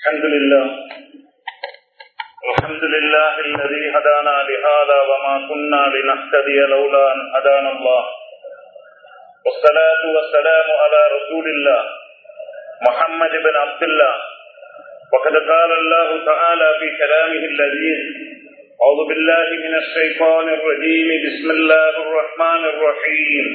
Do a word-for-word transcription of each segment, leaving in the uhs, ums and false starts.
الحمد لله الحمد لله الذي هدانا لهذا وما كنا لنهتدي لولا أن هدانا الله والصلاة والسلام على رسول الله محمد بن عبد الله وقد قال الله تعالى في كلامه اللذيذ أعوذ بالله من الشيطان الرجيم بسم الله الرحمن الرحيم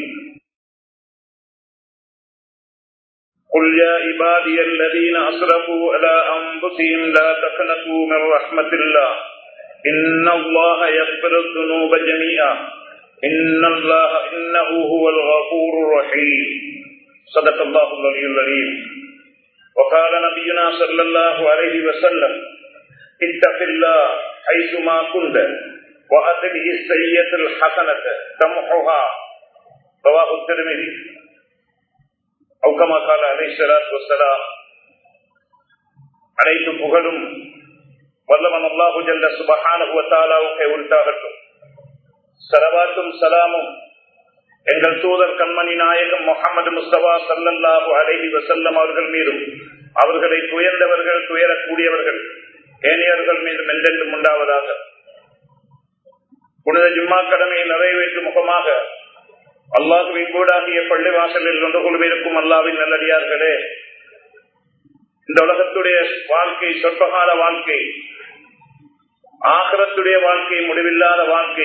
قل يا عبادي الذين أسرفوا على أنفسهم لا تقنطوا من رحمة الله إن الله يغفر الذنوب جميعا إن الله إنه هو الغفور الرحيم صدق الله العلي العظيم وقال نبينا صلى الله عليه وسلم اتق الله حيثما كنت وأتبع السيئة الحسنة تمحها رواه الترمذي أو كما قال عليه الصلاة والسلام. அனைத்து புகழும் வல்லவன் அல்லாஹு ஜல்ல சுப்ஹானஹு வ தஆலாவுக்கே உரித்தாகட்டும். ஸலவாத்தும் ஸலாமும் எங்கள் தூதர் கண்மணி நாயகம் முஹம்மது முஸ்தபா ஸல்லல்லாஹு அலைஹி வஸல்லம் அவர்கள் மீதும் அவர்களை துயர்ந்தவர்கள் துயரக்கூடியவர்கள் ஏனையவர்கள் மீதும் என்றென்றும் உண்டாவதாக. புனித ஜும்மா கடமையை நிறைவேற்றும் முகமாக அல்லாஹுவின் கூடாகிய பள்ளி வாசலில் ஒன்று கொள்விருக்கும் அல்லாஹ்வின் நல்லடியார்களே, இந்த உலகத்துடைய வாழ்க்கை சொற்பகால வாழ்க்கை, ஆகிரத்துடைய வாழ்க்கை முடிவில்லாத வாழ்க்கை.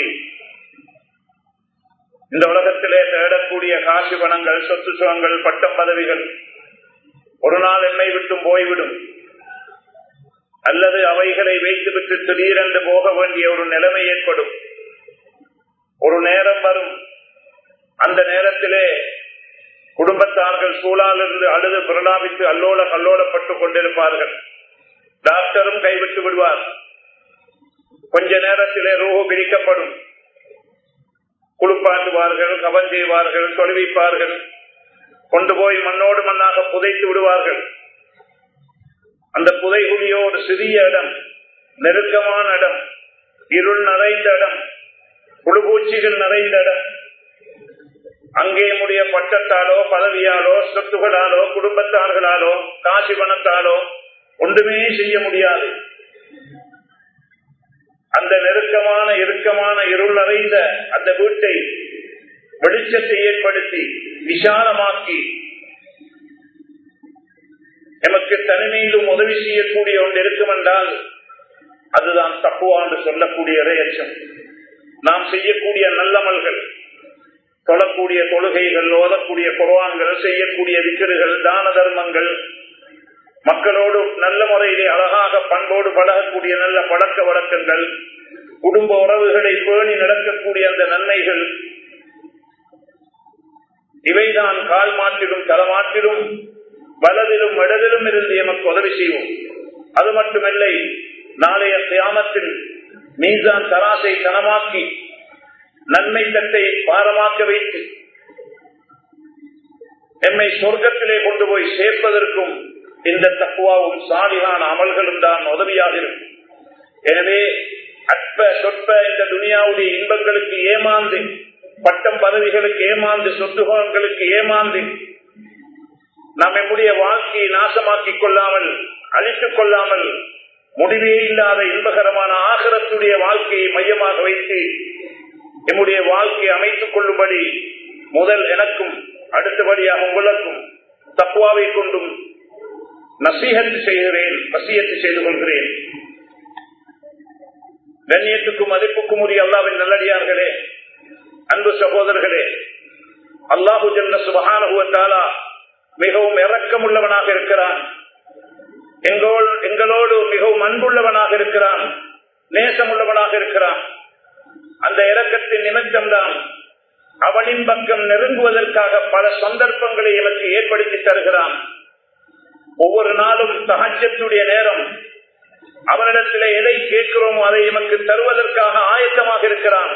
இந்த உலகத்திலே தேடக்கூடிய காசு பணங்கள், சொத்து சுகங்கள், பட்டம் பதவிகள் ஒரு நாள் என்னை விட்டும் போய்விடும், அல்லது அவைகளை வைத்துவிட்டு திடீரென்று போக வேண்டிய ஒரு நிலைமை ஏற்படும். ஒரு நேரம் வரும், அந்த நேரத்திலே குடும்பத்தார்கள் சூழலிருந்து அழுது பிரலாபித்து அல்லோல கல்லோலப்பட்டுக் கொண்டிருப்பார்கள். டாக்டரும் கைவிட்டு விடுவார். கொஞ்ச நேரத்திலே ரூஹு பிரிக்கப்படும். குளிப்பாட்டுவார்கள், கவன் செய்வார்கள், தொழுவிப்பார்கள், கொண்டு போய் மண்ணோடு மண்ணாக புதைத்து விடுவார்கள். அந்த புதைகுழியோ ஒரு சிறிய இடம், நெருக்கமான இடம், இருள் நிறைந்த இடம், புழுபூச்சிகள் நிறைந்த இடம். அங்கே முடிய பட்டத்தாலோ பதவியாலோ சொத்துகளாலோ குடும்பத்தார்களாலோ காசி பணத்தாலோ ஒன்றுமே செய்ய முடியாது. அந்த நெருக்கமான இறுக்கமான இருள் நிறைந்த அந்த வீட்டை வெளிச்சத்தை ஏற்படுத்தி விசாலமாக்கி எமக்கு தனிமையிலும் உதவி செய்யக்கூடிய ஒன்று இருக்கும் என்றால் அதுதான் தக்குவா என்று சொல்லக்கூடிய இறையச்சம். நாம் செய்யக்கூடிய நல்லமல்கள், தொழக்கூடிய தொழுகைகள், ஓதக்கூடிய குர்ஆன்கள், செய்யக்கூடிய விக்கிர்கள், தான தர்மங்கள், மக்களோடு நல்ல முறையிலே அழகாக பண்போடு பழகக்கூடிய நல்ல பழக்க வழக்கங்கள், குடும்ப உறவுகளை பேணி நடக்கக்கூடிய அந்த நன்மைகள், இவைதான் கால் மாற்றிலும் தலமாற்றிலும் வலதிலும் இடதிலும் இருந்து எமக்கு உதவி செய்வோம். அது மட்டுமில்லை, நாளைய கியாமத்தில் மீசான் தராசை கனமாக்கி நன்மை தட்டை பாரமாக்க வைத்து எம்மை சொர்க்கத்திலே கொண்டு போய் சேர்ப்பதற்கும் இந்த தக்குவாவும் சாலிகான அமல்களும் தான் உதவியாக இருக்கும். எனவே அற்ப சொற்ப இந்த துனியாவுடைய இன்பங்களுக்கு ஏமாந்து, பட்டம் பதவிகளுக்கு ஏமாந்து, சொத்துகளுக்கு ஏமாந்து நாம் நம்முடைய வாழ்க்கையை நாசமாக்கிக் கொள்ளாமல், அழித்துக் கொள்ளாமல், முடிவே இல்லாத இன்பகரமான ஆகிரத்துடைய வாழ்க்கையை மையமாக வைத்து நம்முடைய வாழ்க்கையை அமைத்துக் கொள்ளும்படி முதல் எனக்கும் அடுத்தபடியாக உங்களுக்கும் தக்வாவை கொண்டும் நசீஹத் செய்கிறேன், வசியத்து செய்து கொள்கிறேன். கண்ணியத்துக்கும் மதிப்புக்கும் உரிய அல்லாஹ்வின் நல்லடியார்களே, அன்பு சகோதரர்களே, அல்லாஹு ஜல்ல சுப்ஹானஹு வ தஆலா மிகவும் இரக்கம் உள்ளவனாக இருக்கிறான். எங்களோடு மிகவும் அன்புள்ளவனாக இருக்கிறான், நேசம் உள்ளவனாக இருக்கிறான். அந்த இரக்கத்தின் நிமித்தம்தான் அவனின் பக்கம் நெருங்குவதற்காக பல சந்தர்ப்பங்களை எனக்கு ஏற்படுத்தி தருகிறான். ஒவ்வொரு நாளும் தஹஜ்ஜுடைய நேரம் அவனிடத்திலே எதை கேட்கிறோமோ அதை எமக்கு தருவதற்காக ஆயத்தமாக இருக்கிறான்.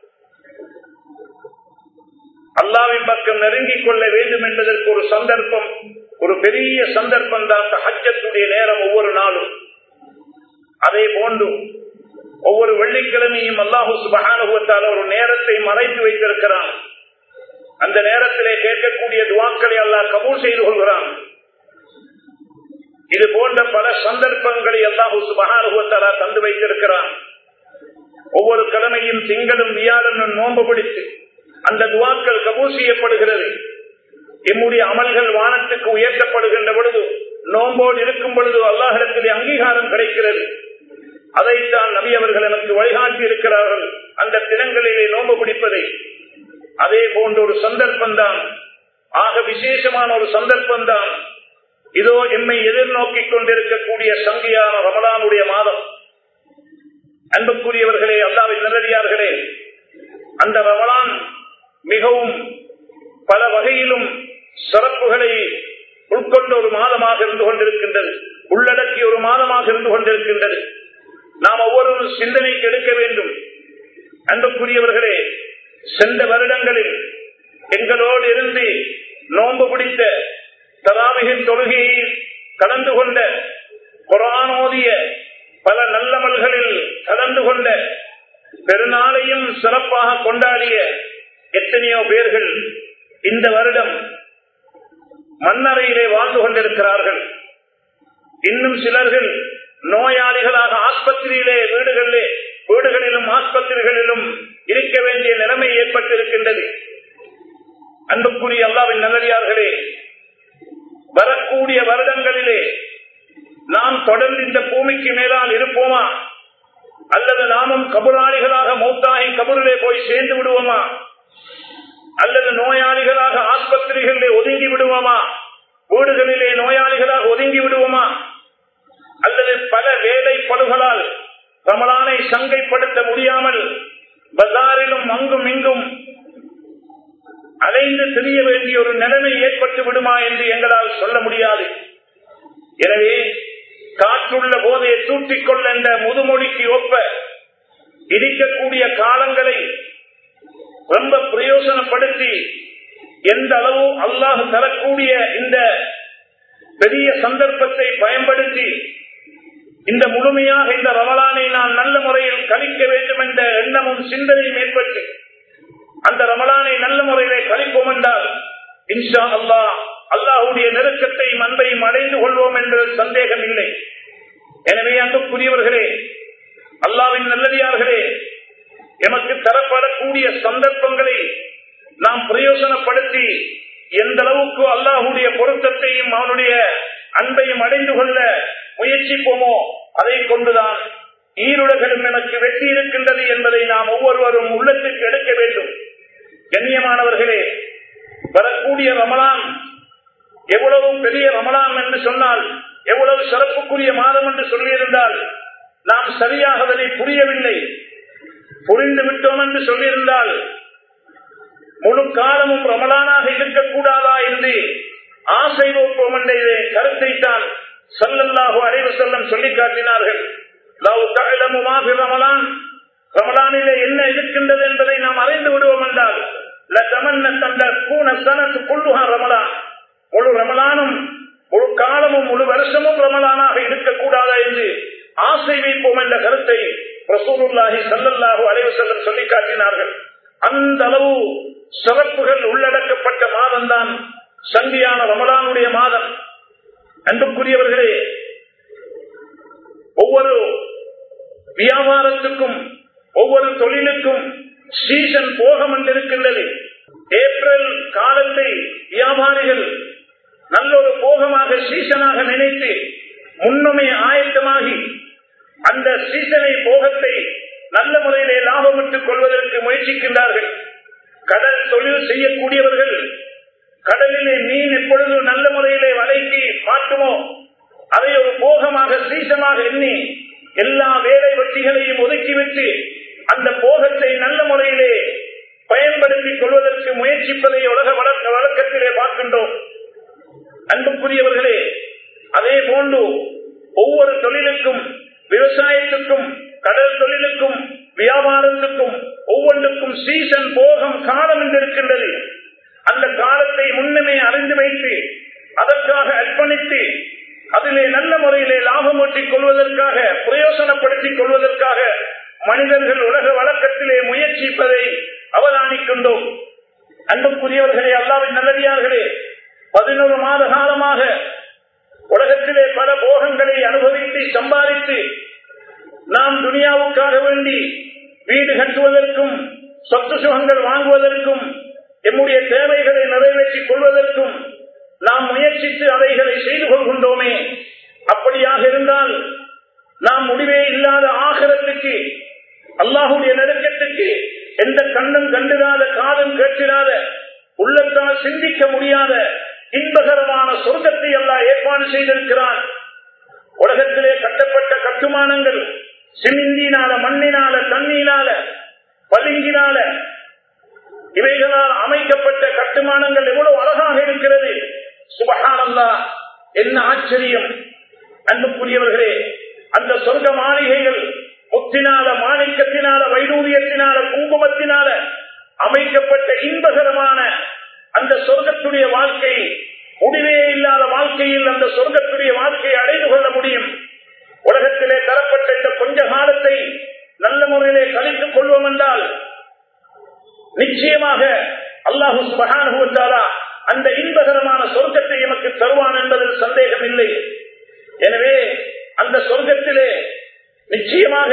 அல்லாஹ்வின் பக்கம் நெருங்கிக் கொள்ள வேண்டும் என்பதற்கு ஒரு சந்தர்ப்பம், ஒரு பெரிய சந்தர்ப்பம் தான் தஹஜ்ஜுடைய நேரம் ஒவ்வொரு நாளும். அதே போன்று ஒவ்வொரு வெள்ளிக்கிழமையும் அல்லாஹு சுப்ஹானஹு வ தஆலா ஒரு நேரத்தை மறைத்து வைத்திருக்கிறான். அந்த நேரத்திலே கேட்கக்கூடிய துஆக்களை அல்லாஹ் கபூல் செய்து கொள்கிறான். இது போன்ற பல சந்தர்ப்ப சந்தர்ப்பங்களை அல்லாஹ் சுப்ஹானஹு வ தஆலா தந்து வைத்திருக்கிறான். ஒவ்வொரு கிழமையும் திங்களும் வியாழனும் நோன்பு பிடித்து அந்த துஆக்கள் கபூல் செய்யப்படுகிறது. எம்முடைய அமல்கள் வானத்துக்கு உயர்த்தப்படுகின்ற பொழுது, நோன்போடு இருக்கும் பொழுது அல்லாஹ்விடத்திலே அங்கீகாரம் கிடைக்கிறது. அதைத்தான் நபி அவர்கள் எனக்கு வழிகாட்டி இருக்கிறார்கள், அந்த தினங்களிலே நோன்பு பிடிப்பதை. அதே போன்ற ஒரு சந்தர்ப்பம் தான், ஆக விசேஷமான ஒரு சந்தர்ப்பம் தான் இதோ எம்மை எதிர்நோக்கிக் கொண்டிருக்கக்கூடிய சங்கியான ரமலானுடைய மாதம். அன்புக்குரியவர்களே, அல்லாஹ்வின் நல்லடியார்களே, அந்த ரமலான் மிகவும் பல வகையிலும் சிறப்புகளை உட்கொண்ட ஒரு மாதமாக இருந்து கொண்டிருக்கின்றது, உள்ளடக்கிய ஒரு மாதமாக இருந்து கொண்டிருக்கின்றது. நாம் ஒவ்வொரு சிந்தனைக்கு எடுக்க வேண்டும். அன்புக்குரியவர்களே, சென்ற வருடங்களில் எங்களோடு இருந்து நோன்பு பிடித்த, தராவிகின் தொழுகையை கலந்து கொண்ட, குர்ஆன் ஓதிய, பல நல்லமல்களில் கலந்து கொண்ட, பெருநாளையும் சிறப்பாக கொண்டாடிய எத்தனையோ பேர்கள் இந்த வருடம் மண்ணறையிலே வாழ்ந்து கொண்டிருக்கிறார்கள். இன்னும் சிலர்கள் நோயாளிகளாக ஆஸ்பத்திரியிலே வீடுகளிலே வீடுகளிலும் ஆஸ்பத்திரிகளிலும் இருக்க வேண்டிய நிலைமை ஏற்பட்டிருக்கின்றது. அன்புக்குரிய அல்லாஹ்வின் நல்லடியார்களே, வரக்கூடிய வருடங்களிலே நாம் தொடர்ந்து இந்த பூமிக்கு மேலால் இருப்போமா, அல்லது நாமும் கபுராளிகளாக மௌத்தாகி கபூரிலே போய் சேர்ந்து விடுவோமா, அல்லது நோயாளிகளாக ஆஸ்பத்திரிகளிலே ஒதுங்கி விடுவோமா, வீடுகளிலே நோயாளிகளாக ஒதுங்கி விடுவோமா, அல்லது பல வேலை பழுகளால் ரமலானை சங்கைப்படுத்த முடியாமல் பஜாரிலும் அங்கும் இங்கும் அலைந்து திரிய வேண்டிய ஒரு நிலைமை ஏற்பட்டு விடுமா என்று எங்களால் சொல்ல முடியாது. எனவே காற்றுள்ள போதையை தூற்றிக் கொள்ள என்ற முதுமொழிக்கு ஒப்ப இருக்கக்கூடிய காலங்களை ரொம்ப பிரயோசனப்படுத்தி எந்த அளவு அல்லாஹ் தரக்கூடிய இந்த பெரிய சந்தர்ப்பத்தை பயன்படுத்தி இந்த முழுமையாக இந்த ரமலானை நான் நல்ல முறையில் கழிக்க வேண்டும் என்ற எண்ணமும் சிந்தனையும் ஏற்பட்டு அந்த ரமலானை நல்ல முறையிலே கழிப்போம் என்றால் இன்ஷா அல்லாஹ் அல்லாஹ்வுடைய நெருக்கத்தையும் அன்பையும் அடைந்து கொள்வோம் என்ற சந்தேகம் இல்லை. எனவே அன்புக்குரியவர்களே, அல்லாஹ்வின் நல்லடியார்களே, எமக்கு தரப்படக்கூடிய சந்தர்ப்பங்களை நாம் பிரயோசனப்படுத்தி எந்த அளவுக்கு அல்லாஹ்வுடைய பொருத்தத்தையும் அவனுடைய அன்பையும் அடைந்து கொள்ள முயற்சிப்போமோ அதை கொண்டுதான் ஈருலகிலும் எனக்கு வெற்றி இருக்கின்றது என்பதை நாம் ஒவ்வொருவரும் உள்ளத்துக்கு எடுக்க வேண்டும். கண்ணியமானவர்களே, வரக்கூடிய ரமலான் எவ்வளவு பெரிய ரமலான் என்று சொன்னால், எவ்வளவு சிறப்புக்குரிய மாதம் என்று சொல்லியிருந்தால் நாம் சரியாக அதனை புரியவில்லை. புரிந்து விட்டோம் என்று சொல்லியிருந்தால் முழு காலமும் ரமலானாக இருக்கக்கூடாதா என்று ஆசை வைப்போம் என்ற கருத்தை தான் ஸல்லல்லாஹு அலைஹி வஸல்லம் சொல்லி காட்டினார்கள். லவ் தஅலமு மா ஃபி ரமலான், ரமலானிலே என்ன இருக்கின்றது என்பதை நாம் அறிந்து விடுவோம் என்றால் லதமன்னத் அன் தகூன ஸனத்து குல்லுஹா ரமலான், முழு ரமலானும் முழு காலமும் முழு வருஷமும் ரமலானாக இருக்கக்கூடாதா என்று ஆசை வைப்போம் என்ற கருத்தை ரசூலுல்லாஹி ஸல்லல்லாஹு அலைஹி வஸல்லம் சொல்லி காட்டினார்கள். அந்த அளவு சிறப்புகள் உள்ளடக்கப்பட்ட மாதம் தான் சந்தியான ரமலானுடைய மாதம். அன்புக்குரியவர்களே, ஒவ்வொரு வியாபாரத்துக்கும் ஒவ்வொரு தொழிலுக்கும் சீசன் போகம் என்றிருக்கின்றது. ஏப்ரல் காலத்தை வியாபாரிகள் நல்லொரு போகமாக சீசனாக நினைத்து முன்னுமே ஆயத்தமாகி அந்த சீசனை போகத்தை நல்ல முறையிலே லாபமிட்டுக் கொள்வதற்கு முயற்சிக்கின்றார்கள். கடல் தொழில் செய்யக்கூடியவர்கள் கடலிலே மீன் எப்பொழுது நல்ல முறையிலே வலைக்கு மாட்டுமோ அதை ஒரு போகமாக சீசனாக எண்ணி எல்லா வேலை வெற்றிகளையும் ஒதுக்கிவிட்டு அந்த போகத்தை நல்ல முறையிலே பயன்படுத்திக் கொள்வதற்கு முயற்சிப்பதை உலக வழக்க வழக்கத்திலே பார்க்கின்றோம். அன்புக்குரியவர்களே, அதே போன்று ஒவ்வொரு தொழிலுக்கும், விவசாயத்துக்கும், கடல் தொழிலுக்கும், வியாபாரத்துக்கும் ஒவ்வொன்றுக்கும் சீசன் போகம் காலம் என்றிருக்கின்றது. அந்த காலத்தை முன்னமே அறிந்து வைத்து அதற்காக அர்ப்பணித்து அதிலே நல்ல முறையிலே லாபம் ஈட்டிக் கொள்வதற்காக பிரயோசனப்படுத்திக் கொள்வதற்காக மனிதர்கள் உலக வழக்கத்திலே முயற்சிப்பதை அவதானிக்கின்றோம். அன்புக்குரியவர்களே, அல்லாஹ்வின் நல்லடியார்களே, பதினோரு மாத காலமாக உலகத்திலே பல போகங்களை அனுபவித்து சம்பாதித்து நாம் துனியாவுக்காக வேண்டி வீடு கட்டுவதற்கும் சொத்து சுகங்கள் வாங்குவதற்கும் எம்முடைய தேவைகளை நிறைவேற்றிக் கொள்வதற்கும் நாம் முயற்சித்து அவைகளை செய்து கொள்கின்றோமே, அப்படியாக இருந்தால் நாம் முடிவே இல்லாத ஆகிரத்துக்கு, அல்லாஹுடைய நெருக்கத்துக்கு, எந்த கண்ணும் கண்டிராத காதும் கேட்கிறாத உள்ளத்தால் சிந்திக்க முடியாத இன்பகரமான சொர்க்கத்தை அல்லாஹ் ஏற்பாடு செய்திருக்கிறான். உலகத்திலே கட்டப்பட்ட கட்டுமானங்கள் சிமிந்தினால, மண்ணினால, தண்ணீரால, பளிங்கினால, இவைகளால் அமைக்கப்பட்ட கட்டுமானங்கள் எவ்வளவு அழகாக இருக்கிறது. சுப்ஹானல்லாஹ், என்ன ஆச்சரியம்! அன்புக்குரியவர்களே, அந்த சொர்க்க மாளிகைகள் முத்தினால, மாணிக்கத்தினால, வைடூரியத்தினால, குங்குமத்தினால அமைக்கப்பட்ட இன்பகரமான அந்த சொர்க்கத்துடைய வாழ்க்கை, முடிவே இல்லாத வாழ்க்கையில் அந்த சொர்க்கத்துடைய வாழ்க்கையை அடைந்து கொள்ள முடியும். உலகத்திலே தரப்பட்ட இந்த கொஞ்ச காலத்தை நல்ல முறையிலே கழித்துக் கொள்வோம் என்றால் நிச்சயமாக அல்லாஹு சுப்ஹானஹு வ தஆலா அந்த இன்பகரமான சொர்க்கத்தை எமக்கு தருவான் என்பதில் சந்தேகம் இல்லை. எனவே அந்த சொர்க்கத்திலே நிச்சயமாக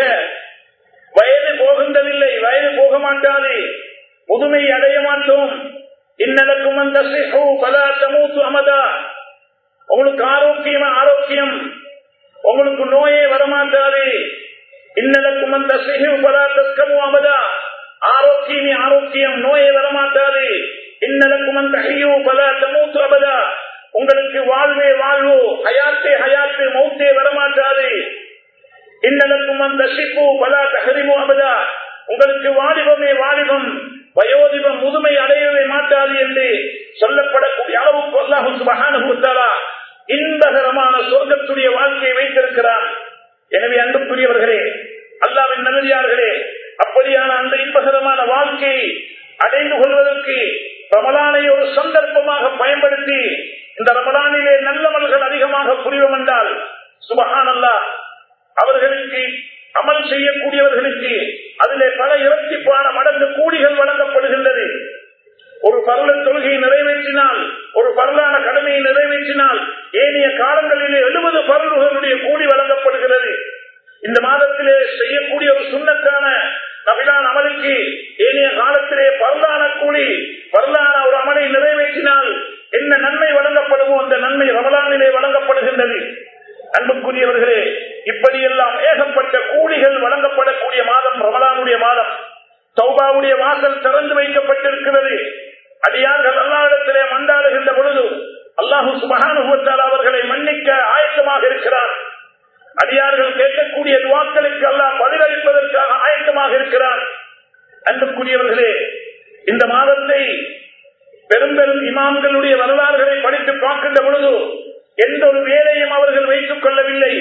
வயது போகின்றதில்லை, வயது போக மாட்டாது, முதுமை அடைய மாட்டோம். இன்னலக்கும் அந்த சிஹு பலா தமூது அமதா, உங்களுக்கு ஆரோக்கியம் ஆரோக்கியம், உங்களுக்கு நோயே வரமாட்டாது. இன்னலக்கும் அந்த சிஹு பலா தஸ்கமு அமதா, ஆரோக்கியமே ஆரோக்கியம், நோயே வரமாட்டாது. இன்னலக்கும் அந்த ஹியு பலா தமூது அபதா, உங்களுக்கு வாழ்வே வாழ்வோ, ஹயாத்தே ஹயாத்து, மௌத்தே வரமாட்டாது. இன்னலக்கும் அந்த ஷிஃபு பலா தஹரிமு அபதா, உங்களுக்கு வாலிபமே வாலிபம், வயோதிபம், முதுமை அடையவே மாட்டாது என்று சொல்லப்படக்கூடிய அளவுக்கு அல்லாஹ் சுப்ஹானஹு வ தஆலா இன்பகரமான சொர்க்கத்துடைய வாழ்க்கையை வைத்திருக்கிறான். எனவே அன்புக்குரியவர்களே, அல்லாஹ்வின் நல்லடியார்களே, அப்படியான அந்த இன்பகரமான வாழ்க்கையை அடைந்து கொள்வதற்கு ரமலானை ஒரு சந்தர்ப்பமாக பயன்படுத்தி இந்த ரமலானிலே நல்லமல்கள் அதிகமாக புரிவோம் என்றால் சுப்ஹானல்லாஹ், அவர்களுக்கு அமல் செய்யக்கூடியவர்களுக்கு அதிலே பல இரட்டிப்பான மடங்கு கூலிகள் வழங்கப்படுகின்றது. ஒரு பருள தொழுகையை நிறைவேற்றினால், ஒரு பருளான கடமையை நிறைவேற்றினால் ஏனைய காலங்களிலே எழுபது பருளுகளுடைய கூலி வழங்கப்படுகிறது. இந்த மாதத்திலே செய்யக்கூடிய ஒரு சுன்னத்தான நபிலான அமலுக்கு ஏனைய காலத்திலே பருளான கூலி, பருளான ஒரு அமலை நிறைவேற்றினால் என்ன நன்மை வழங்கப்படுமோ அந்த நன்மை ரமலானிலே வழங்கப்படுகின்றது. அன்புக்குரியவர்களே, இப்படியெல்லாம் ஏகப்பட்ட கூலிகள் வழங்கப்படக்கூடிய மாதம் ரமலானுடைய மாதம். தௌபாவுடைய வாசல் திறந்து வைக்கப்பட்டிருக்கிறது. அடியார்கள் அல்லாஹ்விடத்திலே மன்றாடுகின்ற பொழுது அல்லாஹ் சுப்ஹானஹு வ தஆலா அவர்களை மன்னிக்க ஆயத்தமாக இருக்கிறார். அடியார்கள் கேட்கக்கூடிய துஆக்களுக்கு அல்லாஹ் பதிலளிப்பதற்காக ஆயத்தமாக இருக்கிறார். அன்புக்குரியவர்களே, இந்த மாதத்தை பெரும் பெரும் இமாம்களுடைய வரலாறுகளை படித்து பார்க்கின்ற பொழுது எந்த ஒரு வேலையும் அவர்கள் வைத்துக் கொள்ளவில்லை.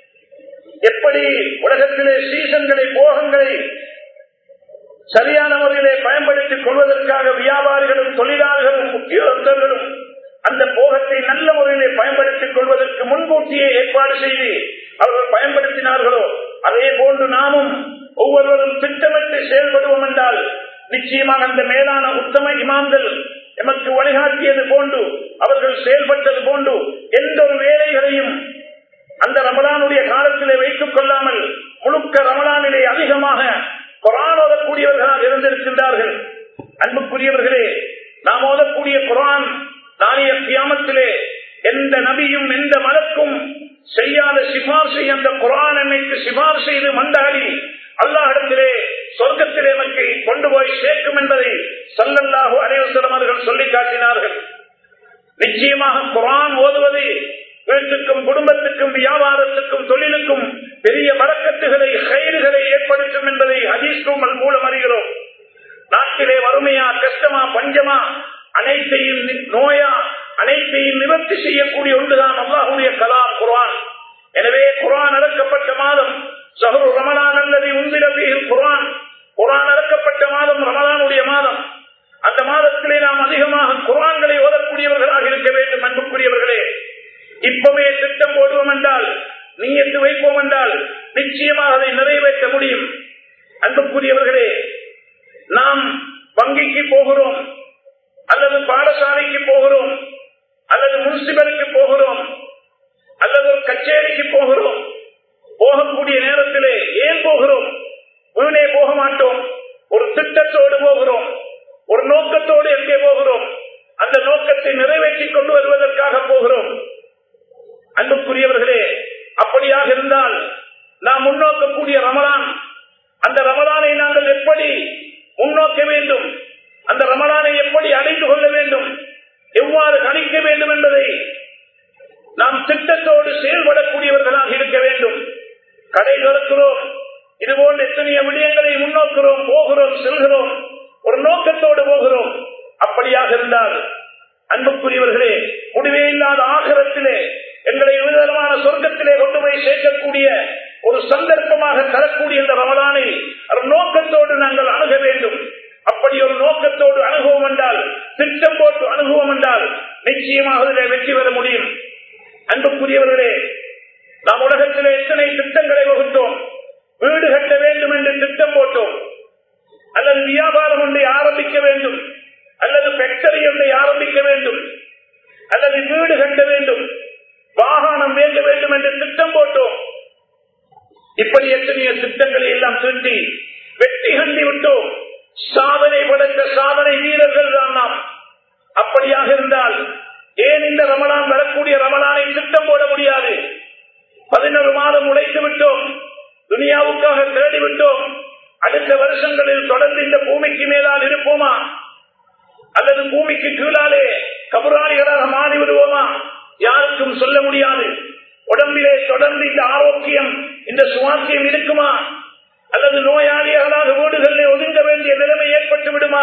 எப்படி உலகத்திலே சீசன்களை, போகங்களை சரியான முறையிலே பயன்படுத்திக் கொள்வதற்காக வியாபாரிகளும் தொழிலாளர்களும் உத்தியோகத்தர்களும் அந்த போகத்தை நல்ல முறையிலே பயன்படுத்திக் கொள்வதற்கு முன்கூட்டியே ஏற்பாடு செய்து அவர்கள் பயன்படுத்தினார்களோ அதே போன்று நாமும் ஒவ்வொருவரும் திட்டமிட்டு செயல்படுவோம் என்றால் நிச்சயமாக அந்த மேலான உத்தம இமாம்கள் எமக்கு வழிகாட்டியது போன்று அவர்கள் செயல்பட்டது போன்று எந்த ஒரு வேலைகளையும் அந்த ரமலானுடைய காலத்திலே வைத்துக் கொள்ளாமல் முழுக்க ரமலானிலே அதிகமாக குர்ஆன் ஓதக்கூடியவர்களாக இருந்திருக்கின்றார்கள். அன்புக்குரியவர்களே, நாம் ஓதக்கூடிய குர்ஆன் நாளைய கியாமத்திலே எந்த நபியும் எந்த மலக்கும் செய்யாத சிபார்சை அந்த குர்ஆன் என்னைக்கு சிபார் செய்து மண்டாடி அல்லாஹ்விடத்திலே சொர்க்கத்திலே மக்கை கொண்டு போய் சேர்க்கும் என்பதை ஸல்லல்லாஹு அலைஹி வஸல்லம் அவர்கள் சொல்லி காட்டினார்கள். நிச்சயமாக குர்ஆன் ஓதுவது வீட்டுக்கும் குடும்பத்துக்கும் வியாபாரத்துக்கும் தொழிலுக்கும் பெரிய பரக்கத்துகளை கைதுகளை ஏற்படுத்தும் என்பதை ஹதீஸும் மூலம் அறிகிறோம். நாட்டிலே வறுமையா, கஷ்டமா, பஞ்சமா, அனைத்தையும் நோயா, அனைத்தையும் நிவர்த்தி செய்யக்கூடிய ஒன்றுதான் அல்லாஹ்வுடைய கலாம் குர்ஆன். எனவே குர்ஆன் இறக்கப்பட்ட மாதம் ஷஹ்ரு ரமலான் அல்லதி உன்சில ஃபீஹில் குர்ஆன், குர்ஆன் இறக்கப்பட்ட மாதம் ரமலானுடைய மாதம். அந்த மாதத்திலே நாம் அதிகமாக குர்ஆன்களை ஓதக்கூடியவர்களாக இருக்க வேண்டும். அன்புக்குரியவர்களே, இப்பவே திட்டம் போடுவோம் என்றால், நியத்து வைப்போம் என்றால் நிச்சயமாக அதை நிறைவேற்ற முடியும். அன்புக்குரியவர்களே, நாம் வங்கிக்கு போகிறோம் அல்லது பாடசாலைக்கு போகிறோம் அல்லது முனிசிபலுக்கு போகிறோம் அல்லது ஒரு கச்சேரிக்கு போகிறோம். போகக்கூடிய நேரத்திலே ஏன் போகிறோம்? வீணே போக மாட்டோம். ஒரு திட்டத்தோடு போகிறோம், ஒரு நோக்கத்தோடு எங்கே போகிறோம்? அந்த நோக்கத்தை நிறைவேற்றிக் கொண்டு வருவதற்காக போகிறோம். அன்புக்குரியவர்களே, அப்படியாக இருந்தால் நாம் முன்னோக்கக்கூடிய ரமலான், அந்த ரமலானை நாங்கள் எப்படி முன்னோக்க வேண்டும், அந்த ரமலானை எப்படி அடைந்து கொள்ள வேண்டும், எவ்வாறு கணிக்க வேண்டும் என்பதை நாம் திட்டத்தோடு செயல்படக்கூடியவர்களாக இருக்க வேண்டும். கடை திறக்கிறோம், இதுபோன்ற எத்தனைய விடயங்களை முன்னோக்கிறோம், போகிறோம், செல்கிறோம், ஒரு நோக்கத்தோடு போகிறோம். அப்படியாக இருந்தால் அன்புக்குரியவர்களே, முடிவே இல்லாத ஆகிரத்திலே எங்களை விதமான சொர்க்கத்திலே கொண்டு போய் சேர்க்கக்கூடிய ஒரு சந்தர்ப்பமாக தரக்கூடிய இந்த ரமலானை ஒரு நோக்கத்தோடு நாங்கள் அணுக வேண்டும். அப்படி ஒரு நோக்கத்தோடு அணுகுவோம் என்றால், திட்டம் போட்டு அணுகுவோம் என்றால் நிச்சயமாக அதில் வெற்றி பெற முடியும். அன்புக்குரியவர்களே, நாம் உலகத்திலே எத்தனை திட்டங்களை வகுத்தோம். வீடு கட்ட வேண்டும் என்று திட்டம் போட்டோம், அல்லது வியாபாரம் ஒன்றை ஆரம்பிக்க வேண்டும், அல்லது ஃபேக்டரி ஒன்றை ஆரம்பிக்க வேண்டும், அல்லது வீடு கட்ட வேண்டும், வாகனம் வேண்ட வேண்டும் என்று திட்டம் போட்டோம். இப்படி எத்தனைய திட்டங்களை எல்லாம் தீட்டி வெற்றி கண்டி விட்டோம். சாதனை படைத்த சாதனை வீரர்கள் தான் நாம். அப்படியாக இருந்தால் ஏன் இந்த ரமலான் வரக்கூடிய ரமலானை திட்டம் போட முடியாது? பதினொரு மாதம் உழைத்து விட்டோம், துனியாவுக்காக தேடி விட்டோம். அடுத்த வருஷங்களில் தொடர்ந்து இந்த பூமிக்கு மேலால் இருப்போமா, அல்லது பூமிக்கு கீழாலே கபராளிகளாக மாறிவிடுவோமா? யாருக்கும் சொல்ல முடியாது. உடம்பிலே தொடர்ந்து இந்த ஆரோக்கியம், இந்த சுவாசியம் இருக்குமா, அல்லது நோயாளிகளாக வீடுகளிலே ஒதுங்க வேண்டிய நிலைமை ஏற்பட்டு விடுமா?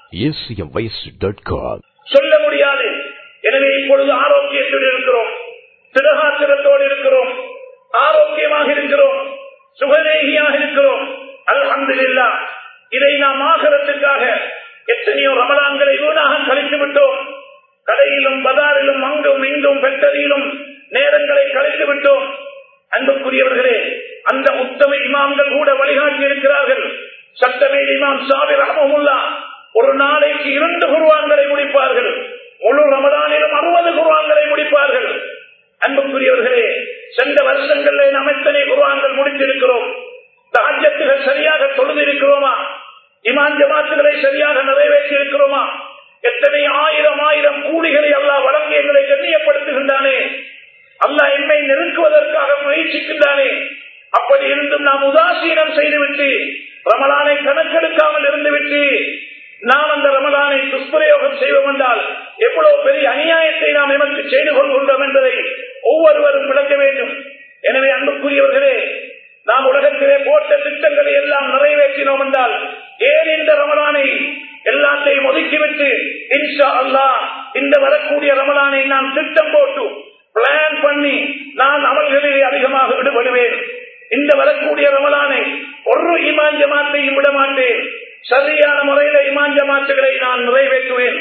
சொல்ல முடியாது. எனவே இப்பொழுது ஆரோக்கியத்தோடு இருக்கிறோம், திடகாத்திரத்தோடு இருக்கிறோம், ஆரோக்கியமாக இருக்கிறோம், சுகதேகியாக இருக்கிறோம். அல்ஹம்துலில்லாஹ். இதை நாம் ஆகிரத்துக்காக எத்தனையோ ரமலான்களை வீணாக கழித்து விட்டோம். கடையிலும் பஜாரிலும் அங்கும் இங்கும் ஃபேக்டரியிலும் நேரங்களை கழித்து விட்டோம். அன்புக்குரியவர்களே, அந்த உத்தம இமாம்கள் கூட வழிகாட்டி இருக்கிறார்கள். சட்டமே இமாம் சாபிர் ரஹ்மத்துல்லாஹ் ஒரு நாளைக்கு இரண்டு குர்ஆன்களை முடிப்பார்கள். முழு ரமலானிலும் அறுபது குர்ஆன்களை முடிப்பார்கள். அன்புக்குரியவர்களே, சென்ற வருஷங்களில் நாம் எத்தனை குர்ஆன்கள் முடித்திருக்கிறோம்? தஹஜ்ஜத்துகள் சரியாக தொழுது இருக்கிறோமா? இமாம் ஜமாத்துகளை சரியாக நிறைவேற்றி இருக்கிறோமா? எத்தனை ஆயிரம் ஆயிரம் கூலிகளை அல்லாஹ் வழங்கி எங்களை கண்ணியப்படுத்துகின்றானே, அல்லாஹ் என்னை நெருக்குவதற்காக முயற்சிக்கின்றானே. அப்படி இருந்தும் நாம் உதாசீனம் செய்துவிட்டு ரமலானை கணக்கெடுக்காமல் இருந்துவிட்டு நாம் அந்த ரமலானை துஷ்பிரயோகம் செய்வோம் என்றால் எவ்வளவு பெரிய அநியாயத்தை நாம் எமக்கு செய்து கொள்கின்றோம் என்பதை ஒவ்வொருவரும் விளக்க வேண்டும். எனவே அன்புக்குரியவர்களே, நாம் உலகத்திலே போட்ட திட்டங்களை எல்லாம் நிறைவேற்றினோம் என்றால் ஏன் இந்த ரமலானை எல்லாத்தையும் ஒதுக்கிவிட்டு இன்ஷா அல்லாஹ் இந்த வரக்கூடிய ரமலானை நான் திட்டம் போட்டு பிளான் பண்ணி நான் அமல்களில் அதிகமாக ஈடுபடுவேன். இந்த வரக்கூடிய ரமலானை ஒரு இமாம் ஜமாத்தையும் விட மாட்டேன். சரியான முறையில இமாம் ஜமாத்துகளை நான் நிறைவேற்றுவேன்.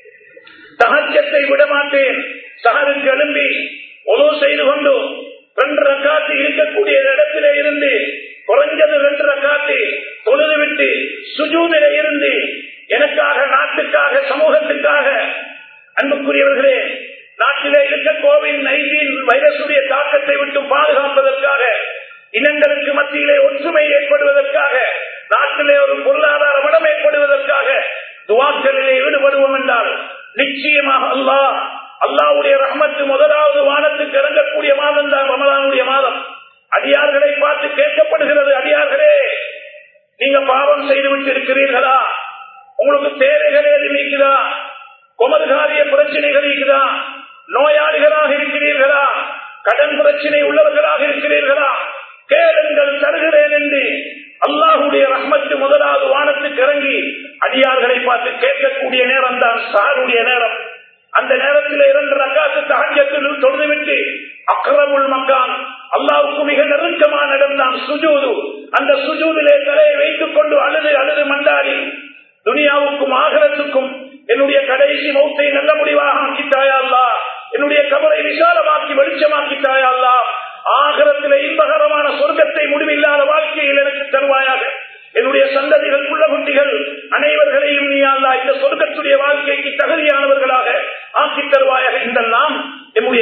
தஹஜ்ஜத்தை விட மாட்டேன். சஹருக்கு எழும்பி ஒது செய்து கொண்டு ரெண்டு ரக்காத்து இருக்கக்கூடிய இடத்திலே இருந்து குறைஞ்சது ரெண்டு ரக்காத்து தொழுது விட்டு சுஜூதிலே இருந்து எனக்காக, நாட்டுக்காக, சமூகத்துக்காக, அன்புக்குரியவர்களே, நாட்டிலே இருக்க கோவிட் நைன்டீன் வைரசுடைய தாக்கத்தை விட்டு பாதுகாப்பதற்காக, இனங்களுக்கு மத்தியிலே ஒற்றுமை ஏற்படுவதற்காக, நாட்டிலே ஒரு பொருளாதார வளம் ஏற்படுவதற்காக துஆக்களிலே ஈடுபடுவோம் என்றால் நிச்சயமாக அல்லாஹ் அல்லாஹ்வுடைய ரஹ்மத்து முதலாவது வானத்துக்கு இறங்கக்கூடிய மாதம் தான் ரமலானுடைய மாதம். அடியார்களை பார்த்து கேட்கப்படுகிறது, அடியார்களே, நீங்க பாவம் செய்துவிட்டு இருக்கிறீர்களா? உங்களுக்கு தேவைகள் எதுவும் இருக்குதா? குமர்காரிய பிரச்சனைகள் இருக்குதா? நோயாளிகளாக இருக்கிறீர்களா? கடன் பிரச்சனை உள்ளவர்களாக இருக்கிறீர்களா? கேளுங்கள், தருகிறேன் என்று அல்லாஹ்வுடைய ரஹ்மத்து முதலாவது வானத்துக்கு இறங்கி அடியார்களை பார்த்து கேட்கக்கூடிய நேரம் தான் சஹருடைய நேரம். அந்த நேரத்தில் இரண்டு ரக்காத்து தஹஜ்ஜத்தில் தொழுதுவிட்டு அக்ரமுல் மக்கான், அல்லாஹ்வுக்கு மிக நெருக்கமான இடம் தான் சுஜூது. அந்த சுஜூதிலே தலையை வைத்துக் கொண்டு அழுது அழுது மண்டாடி, துனியாவுக்கும் ஆகிரத்துக்கும் என்னுடைய கடைசி மௌத்தை நல்ல முடிவாக ஆக்கித்தாயா அல்லாஹ், என்னுடைய கபரை விசாலமாக்கி வெளிச்சமாக்கித்தாயா அல்லாஹ், ஆகிரத்திலே இன்பகரமான சொர்க்கத்தை முடிவில்லாத வாழ்க்கையில் எனக்கு தருவாயாக. என்னுடைய சந்ததிகள், புள்ள குட்டிகள் அனைவர்களையும் நீ அல்லாஹ் இந்த சொர்க்கத்துடைய வாழ்க்கைக்கு தகுதியானவர்களாக ஆக்கி தருவாயாக. இதெல்லாம் நம்முடைய துஆக்கள்.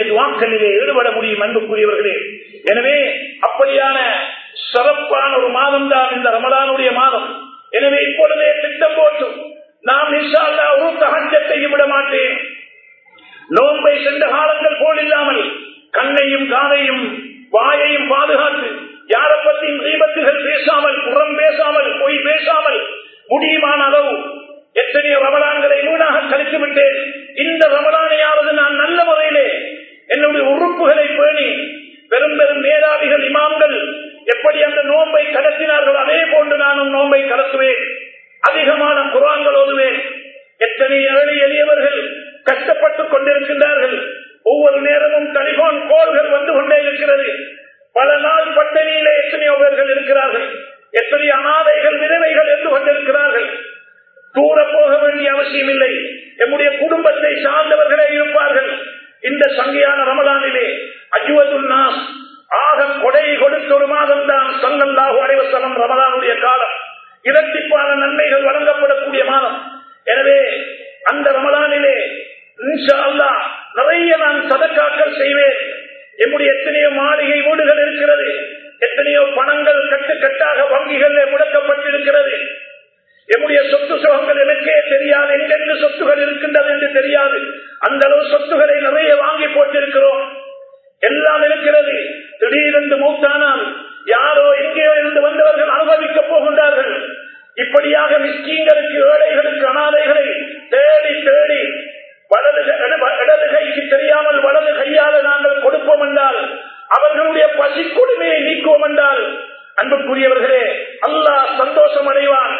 அமல்களிலே ஈடுபட முடியும் அன்புக்குரியவர்களே. எனவே அப்படியான சிறப்பான ஒரு மாதம் தான் இந்த ரமலானுடைய மாதம். எனவே இப்பொழுதே திட்டம் போட்டு நாம் இன்ஷா அல்லாஹ் ஒரு தஹஜ்ஜத்தையும் விட மாட்டேன். நோன்பை சென்ற காலங்கள் போல் இல்லாமல் கண்ணையும் காதையும் வாயையும் பாதுகாத்து யாரை பற்றியும் தீபத்துகள் பேசாமல், புறம் பேசாமல், பொய் பேசாமல் முடியுமான அளவு எத்தனையோ ரமலான்களை வீணாக கழித்து விட்டேன். இந்த ரமலானையாவது நான் நல்ல முறையிலே என்னுடைய உறுப்புகளை பேணி பெரும் பெரும் மேதாவிகள் இமாம்கள் எப்படி அந்த நோன்பை கடத்தினார்கள் அதே போன்று நானும் நோன்பை கடத்துவேன். அதிகமான குர்ஆன்கள் ஓதுவேன். எத்தனை ஏழை எளியவர்கள் கஷ்டப்பட்டுக் கொண்டிருக்கின்றார்கள். ஒவ்வொரு நேரமும் டெலிபோன் கோல்கள் வந்து கொண்டே இருக்கிறது. பல நாள் பட்டினியிலே எத்தனையோ பேர்கள் இருக்கிறார்கள். எத்தனை அனாதைகள் விதவைகள் என்று கொண்டிருக்கிறார்கள். தூர போக வேண்டிய அவசியம் இல்லை. நம்முடைய குடும்பத்தை சார்ந்தவர்களே இருப்பார்கள். இந்த சங்கியான ரமலானிலே அஜ்வதுன் நாஸ் ஆக கொடை கொடுத்த ஒரு மாதம் தான் ஸல்லல்லாஹு அலைஹி வஸல்லம் ரமலானுடைய காலம். இரட்டிப்பான நன்மைகள் வழங்கப்படக்கூடிய மாதம். எனவே அந்த ரமலானிலே இன்ஷா அல்லாஹ் நிறைய நான் சதக்காக்கள் செய்வேன். என்னுடைய எத்தனையோ மாளிகை வீடுகள் இருக்கிறது. எத்தனையோ பணங்கள் கட்டுக்கட்டாக வங்கிகளில் முடக்கப்பட்டிருக்கிறது. என்னுடைய சொத்து சுகங்கள் எனக்கே தெரியாது. எங்கெங்கு சொத்துகள் இருக்கின்றது என்று தெரியாது. அந்த அளவு சொத்துக்களை நிறைய வாங்கி போட்டிருக்கிறோம். எல்லாம் இருக்கிறது. திடீரென்று மூத்தானால் யாரோ எங்கேயோ இருந்து வந்தவர்கள் அனுபவிக்கப் போகின்றார்கள். இப்படியாக மிஸ்கீன்களுக்கு, ஏழைகளுக்கு, அனாதைகளை தேடி தேடி வலது இடது கைக்கு தெரியாமல் வலது கையால் நாங்கள் கொடுப்போம் என்றால், அவர்களுடைய பசி கொடுமையை நீக்குவோம் என்றால், அன்புக்குரியவர்களே, அல்லாஹ் சந்தோஷம் அடைவான்.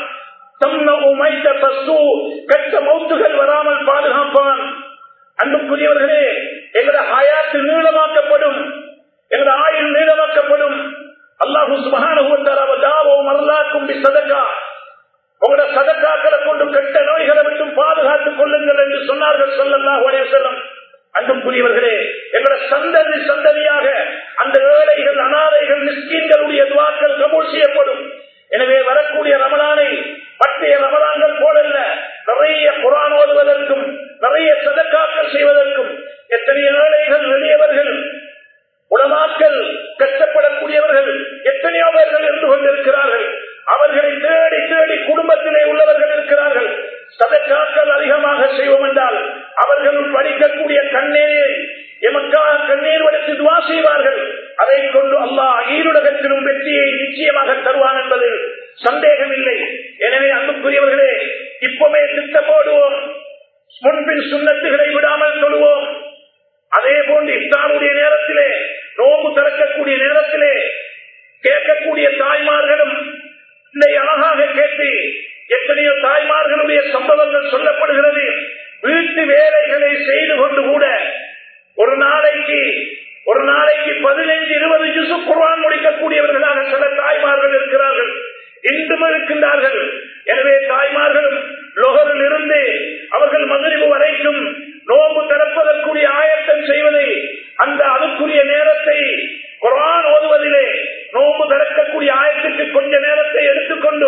கெட்ட மௌத்துகள் வராமல் பாதுகாப்பான். அன்புக்குரியவர்களே, எங்களுடைய ஹயாத்து நீளமாக்கப்படும், எங்களுடைய ஆயுள் நீளமாக்கப்படும். அல்லாஹு சுப்ஹானஹு வ தஆலா வதாவோ மர்லாக்கும் பிஸதகா, உங்களுடைய சதக்காக்களை கொண்டு கெட்ட நோய்களை விட்டு பாதுகாத்துக் கொள்ளுங்கள் என்று சொன்னார்கள் ஸல்லல்லாஹு அலைஹி வஸல்லம். அன்புக்குரியவர்களே, எங்களுடைய சந்ததி சந்ததியாக அந்த ஏழைகள், அனாதைகள், மிஸ்கீன்களுடைய துஆக்கள் கபூல் செய்யப்படும். எனவே வரக்கூடிய ரமலானை மற்ற ரமலான்கள் போலல்ல, நிறைய குர்ஆன் ஓதுவதற்கும் நிறைய சதக்காக்கள் செய்வதற்கும் எத்தனை ஏழைகள், எளியவர்கள், உலமாக்கள், கஷ்டப்படக்கூடியவர்கள் எத்தனையோ பேர்கள் இருந்து கொண்டிருக்கிறார்கள். அவர்களை தேடி தேடி குடும்பத்திலே உள்ளவர்கள் இருக்கிறார்கள். சதக்காக்கள் அதிகமாக செய்வோம் என்றால் அவர்களும் படிக்கக்கூடிய கண்ணீரை எமக்காக கண்ணீர் வடித்து துஆ செய்வார்கள். அதை கொண்டு அல்லாஹ் ஈருலகத்திலும் வெற்றியை நிச்சயமாக தருவான் என்பதில் சந்தேகம் இல்லை. எனவே அன்புக்குரியவர்களே, இப்பவே திட்டம் போடுவோம். முன்பின் சுன்னத்துகளை விடாமல் சொல்லுவோம். அதே போன்று இஃப்தாருடைய நேரத்திலே, நோம்பு திறக்கக்கூடிய நேரத்திலே கேட்கக்கூடிய தாய்மார்களும் இந்த அழகாக கேட்டு எத்தனையோ தாய்மார்களுடைய சம்பவங்கள் சொல்லப்படுகிறது. வீட்டு வேலைகளை செய்து கொண்டு கூட ஒரு நாளைக்கு ஒரு நாளைக்கு பதினைந்து இருபது ஜுசு குர்ஆன் முடிக்கக்கூடியவர்களாக சில தாய்மார்கள் இருக்கிறார்கள், இன்றும் இருக்கின்றார்கள். எனவே தாய்மார்களும் லொஹரில் இருந்து அவர்கள் மக்ரிப் வரைக்கும் நோம்பு திறப்பதற்குரிய ஆயத்தம் செய்வதை, அந்த அதுக்குரிய நேரத்தை குர்ஆன் ஓதுவதிலே நோம்பு திறக்கக்கூடிய ஆயத்துக்கு கொஞ்ச நேரத்தை எடுத்துக்கொண்டு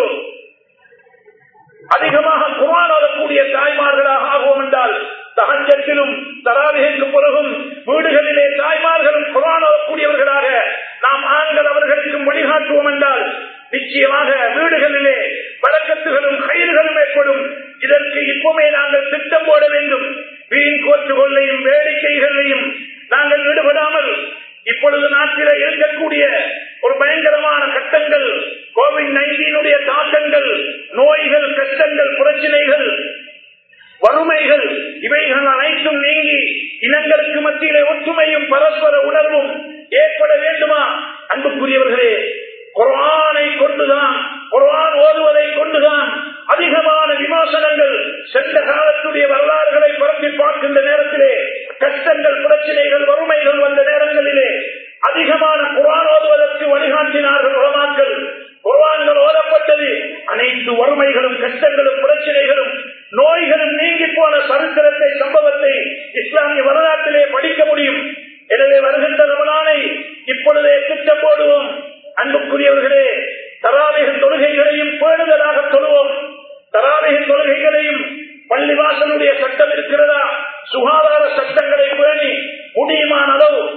அதிகமாக குர்ஆன் ஓதக்கூடிய தாய்மார்களாக ஆகுவோம் என்றால், தஹஜ்ஜத்திலும் தராவீஹுக்கு பிறகும் வீடுகளிலே தாய்மார்களும் குர்ஆன் ஓதக்கூடியவர்களாக நாம் ஆண்கள் அவர்களுக்கும் வழிகாட்டுவோம் என்றால் நிச்சயமாக வீடுகளிலே பரக்கத்துகளும் கயிறுகளும் ஏற்படும். இதற்கு இப்பவுமே நாங்கள் திட்டம் போட வேண்டும். வீண் கோற்றுகொள்ளையும் வேடிக்கைகளையும் நாங்கள் ஈடுபடாமல், இப்பொழுது நாட்டில் இருக்கக்கூடிய ஒரு பயங்கரமான கட்டங்கள், கோவிட் நைன்டீனுடைய தாக்கங்கள், நோய்கள், கஷ்டங்கள், பிரச்சனைகள், வறுமைகள், இவைகள் அனைத்தும் நீங்கி இனங்களுக்கு மத்தியிலே ஒற்றுமையும் பரஸ்பர உணர்வும் ஏற்பட வேண்டுமா? அன்புக்குரியவர்களே, குர்ஆனை கொண்டுதான், குர்ஆன் ஓதுவதை கொண்டுதான் அதிகமான விமர்சனங்கள் சென்ற காலத்துடைய வரலாறுகளை பரப்பி பார்க்கின்ற நேரத்திலே கஷ்டங்கள், பிரச்சனைகள், வறுமைகள் வந்த நேரங்களிலே அதிகமான குர்ஆன் ஓதுவதற்கு வழிகாட்டினார்கள் உலமாக்கள். குர்ஆன்கள் ஓதப்பட்டது, அனைத்து வறுமைகளும், கஷ்டங்களும், பிரச்சனைகளும், நோய்களும் நீங்கி போன சரித்திரத்தை, சம்பவத்தை இஸ்லாமிய வரலாற்றிலே படிக்க முடியும். எனவே வருகின்ற ரமலானை இப்பொழுதே திட்டம் போடுவோம். அன்புக்குரியவர்களே, தராவீஹ் தொழுகைகளையும் பேணுதலாக தொழுவோம். தராவீஹ் தொழுகைகளையும் பள்ளிவாசலுடைய சட்டம் இருக்கிறதா, சுகாதார சட்டங்களை பேணி முடியுமான அளவு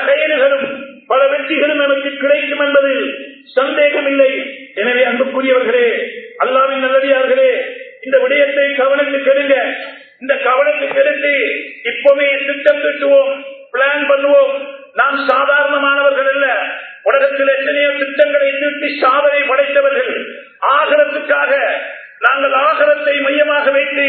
கயல்களும் பல வெற்றிகளும் நமக்கு கிடைக்கும் என்பதில் சந்தேகம் இல்லை. எனவே அன்புக்குரியவர்களே, அல்லாஹ்வின் நல்லடியார்களே, இந்த விடயத்தை கவனத்துக்கு எடுங்க. இந்த கவனத்துக்கு எடுத்து இப்பவே திட்டம் திட்டுவோம், பிளான் பண்ணுவோம். நாம் சாதாரணமானவர்கள் அல்ல. உலகத்தில் எத்தனையோ திட்டங்களை தீட்டி சாதனை படைத்தவர்கள். ஆகரத்துக்காக நாங்கள் ஆகரத்தை மையமாக வைத்து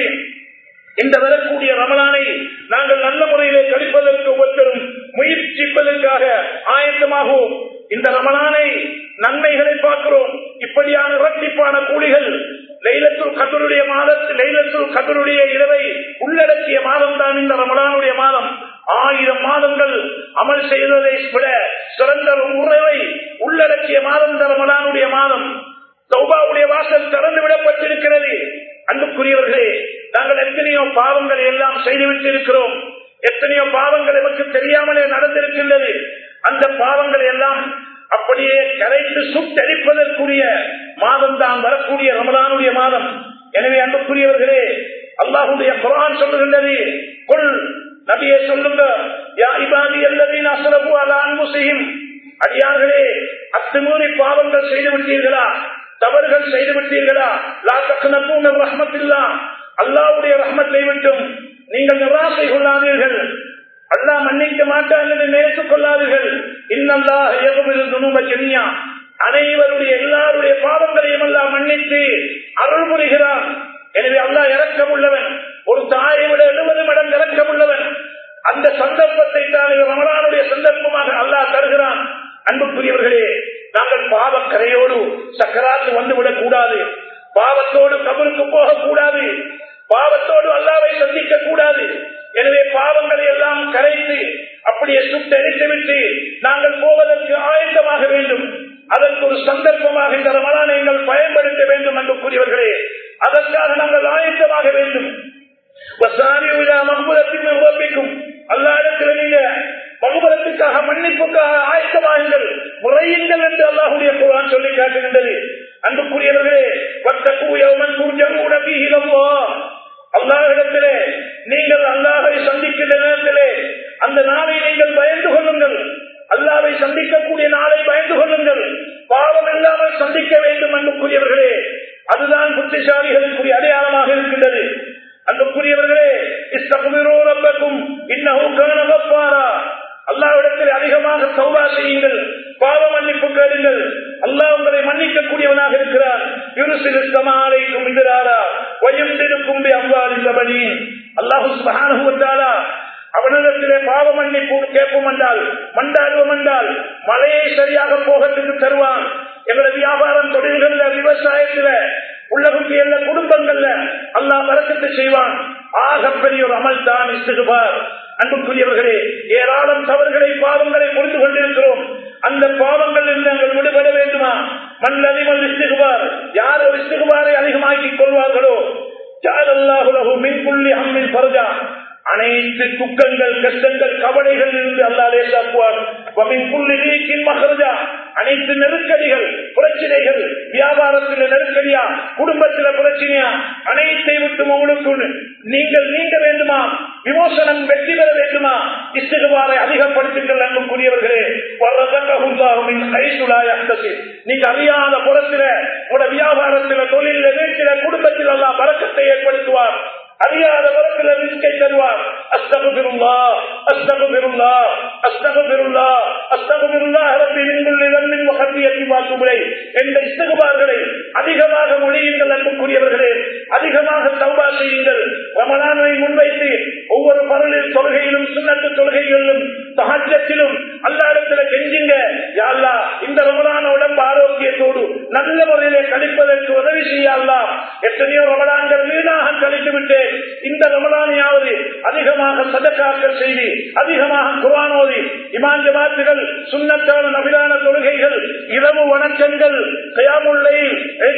இந்த வரக்கூடிய ரமலானை நாங்கள் நல்ல முறையிலே கழிப்பதற்கு ஒவ்வொருத்தரும் முயற்சிப்பதற்காக ஆயத்தமாகவும் இந்த ரமலானை நன்மைகளை பார்க்கிறோம். இப்படியான இரட்டிப்பான கூலிகள் லைலத்துல் கத்ருடைய மாதத்தில் லைலத்துல் கத்ருடைய இரவை உள்ளடக்கிய மாதம் தான் இந்த ரமலானுடைய மாதம். ஆயிரம் மாதங்கள் அமல் செய்ததை விட சிறந்த உறவை உள்ளடக்கிய மாதம் இந்த ரமலானுடைய மாதம். தௌபாவுடைய வாசல் திறந்து விடப்பட்டிருக்கிறது. அன்புக்குரியவர்களே, நாங்கள் எத்தனையோ பாவங்களை எல்லாம் செய்துவிட்டு இருக்கிறோம். எத்தனையோ பாவங்கள் நமக்கு தெரியாமலே நடந்திருக்கின்றது. அந்த பாவங்களை எல்லாம் அப்படியே கரைத்து சுட்டரிப்பதற்குரிய மாதம் தான் வரக்கூடிய ரமலானுடைய மாதம். எனவே அன்புக்குரியவர்களே, அல்லாஹ்வுடைய குர்ஆன் சொல்லுகின்றது, குல் நபியே சொல்லுங்க, யா இபாதி அல்லதீன அஸ்ரஃபு அலா அன்ஃபுஸிஹிம், அடியார்களே அத்துமீறி பாவங்கள் செய்து விட்டீர்களா, தவறுகள் செய்து விட்டீர்களா, லா தக்னது மின் ரஹ்மத்தில்லாஹ், அல்லாஹ்வுடைய ரஹ்மத்தை விட்டும் நீங்கள் நிராசை கொள்ளாதீர்கள். அல்லாஹ் மன்னிக்க மாட்டான் என்று நினைத்துக் கொள்ளாதீர்கள். இன்னல்லாஹ் யக்ஃபிரு ذுனூப ஜமீஆ, அனைவருடைய எல்லாருடைய பாவங்களையும் அல்லாஹ் மன்னித்து அருள் புரிகிறான். எனவே அல்லாஹ் இரக்கம் உள்ளவன், ஒரு தாயை விட எழுபது மடங்கு இரக்கம் உள்ளவன். அந்த சந்தர்ப்பத்தை தான் ரமலானுடைய சந்தர்ப்பமாக அல்லாஹ் தருகிறான். அன்புக்குரியவர்களே, நாங்கள் பாவக்கரையோடு சக்கராத்து வந்துவிடக் கூடாது. பாவத்தோடு கபருக்கு போகக்கூடாது. பாவத்தோடு அல்லாஹ்வை சந்திக்க கூடாது. எனவே பாவங்களை எல்லாம் கரைத்து அப்படியே சுட்டெரித்து விட்டு நாங்கள் போவதற்கு ஆயத்தமாக வேண்டும். அதற்கு ஒரு சந்தர்ப்பமாக இந்த ரமலானை நீங்கள் பயன்படுத்த வேண்டும். அன்புக்குரியவர்களே, அதற்காக நாங்கள் ஆயத்தமாக வேண்டும். அல்லாஹ்விடத்தில் நீங்க மகுபரத்துக்காக மன்னிப்புக்காக ஆயத்தமாகுங்கள், முறையுங்கள் என்று அல்லாஹ்வுடைய குர்ஆன் சொல்லி காட்டுகின்றது. அன்புக்குரியவர்களே, வத்தகு யௌமன் துர்ஜஊன ஃபீஹி இலல்லாஹ், அல்லாஹ்விடத்திலே நீங்கள் அல்லாஹ்வை சந்திக்கின்ற நேரத்திலே அந்த நாளை நீங்கள் பயந்து கொள்ளுங்கள். அல்லாஹ்வை சந்திக்கக்கூடிய நாளை பயந்து கொள்ளுங்கள். பாவம் இல்லாமல் சந்திக்க வேண்டும். அன்புக்குரியவர்களே, அதுதான் புத்திசாலிகளுக்குரிய அடையாளமாக இருக்கின்றது. அன்புக்குரியவர்களே, இஸ்தக்பிரு ரப்பக்கும் இன்னஹு கான கஃபாரா, அல்லாஹ்விடத்தில் அதிகமாக தௌபா செய்யுங்கள், பாவ மன்னிப்பு கேளுங்கள். அல்லாஹ் உங்களை மன்னிக்க கூடியவனாக இருக்கிறார். யுர்சிலு ஸமாஅலைக்கும் மித்ராரா வயம்திருக்கும் பிஅம்வாலின் வபனீன், அல்லாஹ் சுப்ஹானஹு வ தஆலா அவனிடத்திலே பாவ மன்னிப்பு கேட்போம் என்றால், மண்டாடுவோம் என்றால் மழையை சரியாக போகத்துக்கு தருவான். எங்களது வியாபாரம், தொழில்கள்ல, விவசாயத்துல, உள்ளகும்பிய குடும்பங்கள்ல அல்லாஹ் பரக்கத்தை செய்வான். ஆகப்பெரிய ஒரு அமல் தான் இஸ்திக்பார். அன்புக்குரியவர்களே, ஏராளம் தவறுகளை, பாவங்களை புரிந்து கொண்டிருக்கிறோம். அந்த பாவங்கள் நாங்கள் விடுபட வேண்டுமா? மல்லதிமல் இஸ்திக்பார், யார் ஒரு இஸ்திக்பாரை அதிகமாக்கிக் கொள்வார்களோ ஜஅலல்லாஹு லஹு மின் குல்லி ஹம்மின் ஃபர்ஜா, அனைத்து துக்கங்கள், கஷ்டங்கள், கவலைகள் இருந்து அல்லாஹ் லேசாக்குவார். வமின் குல்லி லீக்கின் மஹ்ரஜா, அனைத்து நெருக்கடிகள், பிரச்சனைகள், வியாபாரத்தில் நெருக்கடியா, குடும்பத்தில் பிரச்சனையா, அனைத்தை விட்டு உங்களுக்கு நீங்கள் நீங்க வேண்டுமா, விமோசனம் வெற்றி பெற வேண்டுமா, இஸ்திக்பாரை அதிகப்படுத்துங்கள். அன்புக்குரியவர்களே, நீங்க அறியாத புறத்தில உங்களோட வியாபாரத்தில, தொழில, வீட்டில, குடும்பத்தில் அல்லாஹ் பரக்கத்தை ஏற்படுத்துவார். அறியாத வரத்தில் ரிஸ்கை தருவார். அஸ்தக்ஃபிருல்லாஹ் அஸ்தக்ஃபிருல்லாஹ் அஸ்தக்ஃபிருல்லாஹ் அஸ்தக்ஃபிருல்லாஹ் ரப்பி மின் குல்லி தன்பின் வ கத்தியத்தின் வ அத்தூபு இலைஹ் என்ற இஸ்திக்பார்களை அதிகமாக மொழியுங்கள். அன்புக்குரியவர்களே, அதிகமாக தௌபா செய்யுங்கள். ரமலானை முன்வைத்து ஒவ்வொரு பரலில் தொழுகையிலும், சுன்னத்து தொழுகைகளிலும், தஹஜ்ஜத்திலும் அல்லாஹ்விடத்தில் கெஞ்சுங்க, யா அல்லாஹ் இந்த ரமலான உடம்பு ஆரோக்கியத்தோடு நல்ல முறையிலே கழிப்பதற்கு உதவி செய்ய அல்லாஹ். எத்தனையோ ரமலான்கள் வீணாக கழித்து விட்டேன். இந்த ரமலானையாவது அதிகமாக சதகாக்கள் செய்து, அதிகமாக குர்ஆன் ஓதி, இமாம் ஜமாத்துகள், சுன்னத்தான நபிலான தொழுகைகள், இரவு வணக்கங்கள், கியாமுல் லைல்,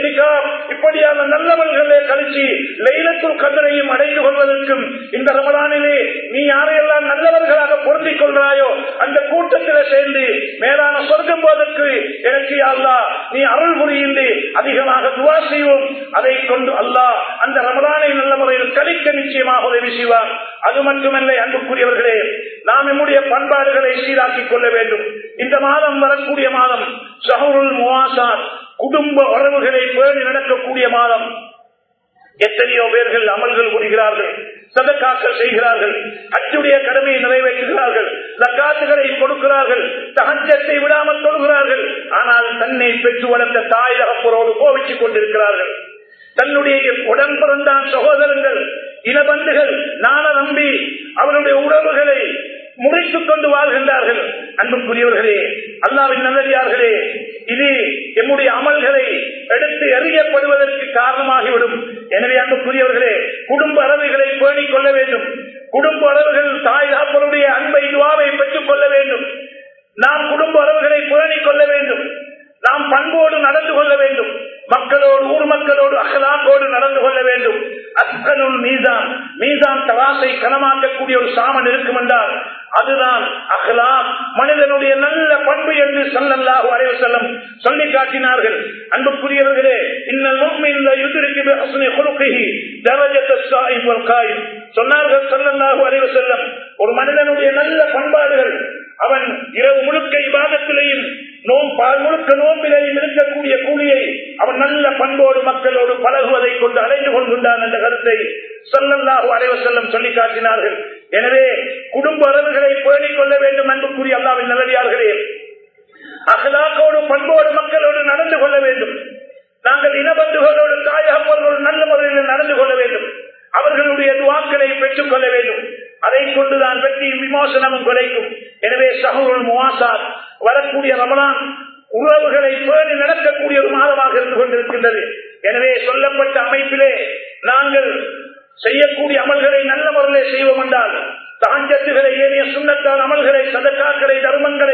இத்திகாப் இப்படியான நல்லவர்களை கழிச்சு லைலத்துல் கத்ரையும் அடைந்து கொள்வதற்கும் இந்த ரமலானிலே நீ யாரையெல்லாம் நல்லவர்களாக பொருந்திக் கொள்றாயோ அந்த கூட்டத்தில் சேர்ந்து மேலான சொர்க்கம் போவதற்கு எனக்கு அல்லாஹ் நீ அருள் புரிந்து அதிகமாக துவா செய்வோம். அதை கொண்டு அல்லாஹ் அந்த ரமலானை நல்ல முறையில் கழிக்க நிச்சயமாக உதவி செய்வார். அது மட்டுமல்ல அன்புக்குரியவர்களே, நாம் நம்முடைய பண்பாடுகளை சீராக்கிக் கொள்ள வேண்டும். இந்த மாதம் வரக்கூடிய மாதம் ஷஹ்ருல் முவாசாத், குடும்ப உறவுகளை பேணி நடக்கக்கூடிய மாதம். எத்தனையோ பேர்கள் அமல்கள் புரிகிறார்கள், சதகாக்கள் செய்கிறார்கள், ஹஜ்ஜுடைய கடமையை நிறைவேற்றுகிறார்கள், ஜகாத்துகளை கொடுக்கிறார்கள், தஹஜ்ஜத்தை விடாமல் தொழுகிறார்கள். ஆனால் தன்னை பெற்று வளர்த்த தாய் தகப்பரோடு கோவிச்சுக் கொண்டிருக்கிறார்கள். தன்னுடைய உடன் பிறந்தான் சகோதரங்கள், இனபந்துகள், நான நம்பி அவருடைய உறவுகளை முறைத்துக் கொண்டு வாழ்கின்றார்கள். அன்புக்குரியவர்களே, அல்லாஹ்வின் நல்லடியார்களே, இது எம்முடைய அமல்களை எடுத்து எறியப்படுவதற்கு காரணமாகிவிடும். எனவே அன்புக்குரியவர்களே, குடும்ப அளவுகளை பேணிக் கொள்ள வேண்டும். குடும்ப அளவுகள் தாய் தாப்பருடைய அன்பை துவாவை பெற்றுக் கொள்ள வேண்டும். நாம் குடும்ப அளவுகளை பேணிக் கொள்ள வேண்டும். நாம் பண்போடு நடந்து கொள்ள வேண்டும். மக்களோடு, ஊர் மக்களோடு அகலாக்கோடு நடந்து கொள்ள வேண்டும். அஸ்கனுல் மீசான், மீசான் தராசை கனமாக்கக்கூடிய ஒரு சாமன் இருக்கும் என்றால் அதுதான் அஹ்லாக், மனிதனுடைய நல்ல பண்பு என்று ஸல்லல்லாஹு அலைஹி வஸல்லம் சொல்லி காட்டினார்கள். அன்புக்குரியவர்களே, இன்னல் முஃமின் லா யுத்ரிகு பி ஹுஸ்னி குலுகிஹி தரஜத்தஸ் ஸாயிம் வல் காயிம் சொன்னார்கள் ஸல்லல்லாஹு அலைஹி வஸல்லம். ஒரு மனிதனுடைய நல்ல பண்பாடுகள் அவன் இரவு முழுக்க இபாதத்திலேயும் பால் முழுக்க நோம்பிலையும் இருக்கக்கூடிய கூலியை அவன் நல்ல பண்போடு மக்களோடு பழகுவதை கொண்டு அடைந்து கொள்கின்றான் என்ற கருத்தை ஸல்லல்லாஹு அலைஹி வஸல்லம் சொல்லி காட்டினார்கள். எனவே குடும்ப உறவுகளை பேணிக் கொள்ள வேண்டும். அன்புக்குரிய அல்லாஹ்வின் நல்லடியார்களே, அஹ்லாக்கோடு பண்போடு மக்களோடு நடந்து கொள்ள வேண்டும். நாங்கள் இனபந்துகளோடு தாயகப்போர்களோடு நல்ல முறையில் நடந்து கொள்ள வேண்டும். அவர்களுடைய துஆக்களை பெற்றுக் கொள்ள வேண்டும். அதை கொண்டுதான் வெற்றியும் விமோசனமும் கிடைக்கும். எனவே ஷஹ்ருல் முவாசாத், வரக்கூடிய ரமலான் உறவுகளை பேணி நடக்கக்கூடிய ஒரு மாதமாக இருந்து கொண்டிருக்கின்றது. எனவே சொல்லப்பட்ட அமைப்பிலே நாங்கள் செய்யக்கூடிய அமல்களை நல்ல முறையில் செய்வோம் என்றால், தஹஜ்ஜுகளை, ஏனைய சுன்னத்தான அமல்களை, சதகாக்களை, தர்மங்களை